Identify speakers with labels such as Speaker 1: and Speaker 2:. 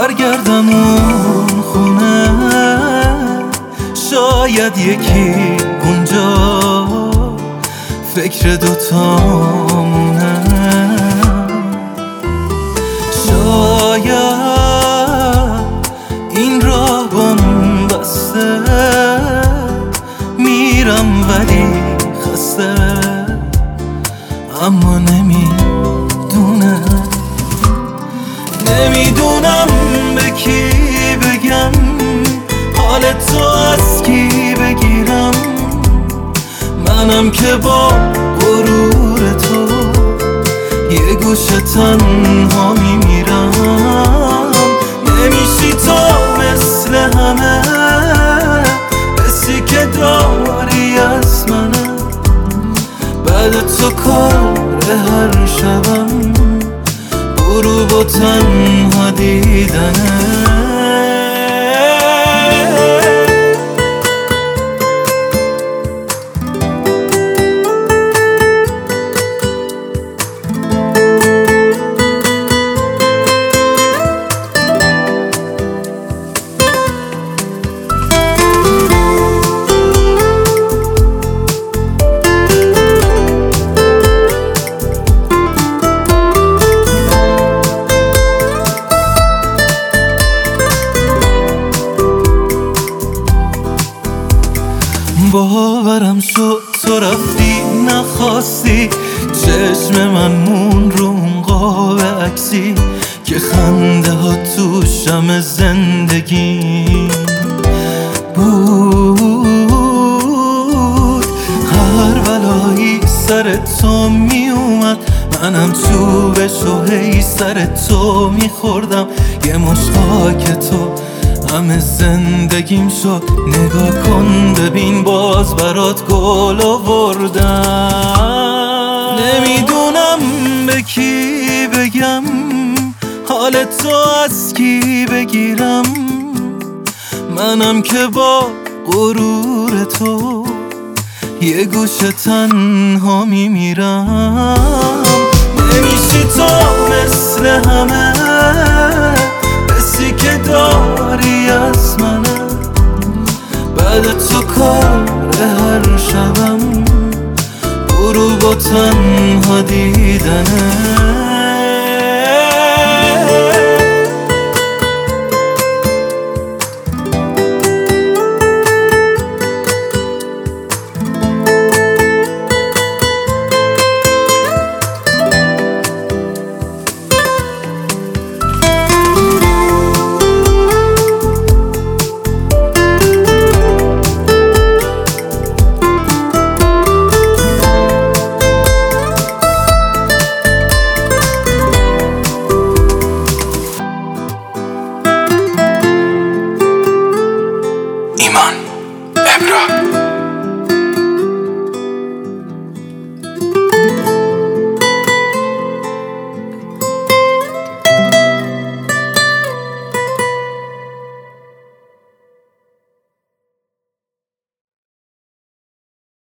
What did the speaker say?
Speaker 1: برگردم اون خونه، شاید یکی اونجا فکر دوتامونه. شاید این راه بام بسته، میرم ولی خسته، اما نمیدونم به کی بگم، حال تو از کی بگیرم. منم که با غرور تو یه گوشه تنها میمیرم. نمیشی تو مثل همه، حسی که داری از منه، بعد تو کار هر شبم غروب و تنها دیدنه. باورم شد تو رفتی نخواستی، چشم من مون رو اون قاب عکسی که خنده ها تو شم زندگی بود. هر بلایی سر تو می اومد، منم چوبش و هی سر تو میخوردم. یه مشت خاک تو همه زندگیم شد، نگاه کن ببین باز برات گل آوردم. نمیدونم به کی بگم، حال تو از کی بگیرم. منم که با غرور تو یه گوشه تنها میمیرم. نمیشی تو مثل همه، حسی که داری از منه، بعد تو کار هر شبم غروب و تنها دیدنه.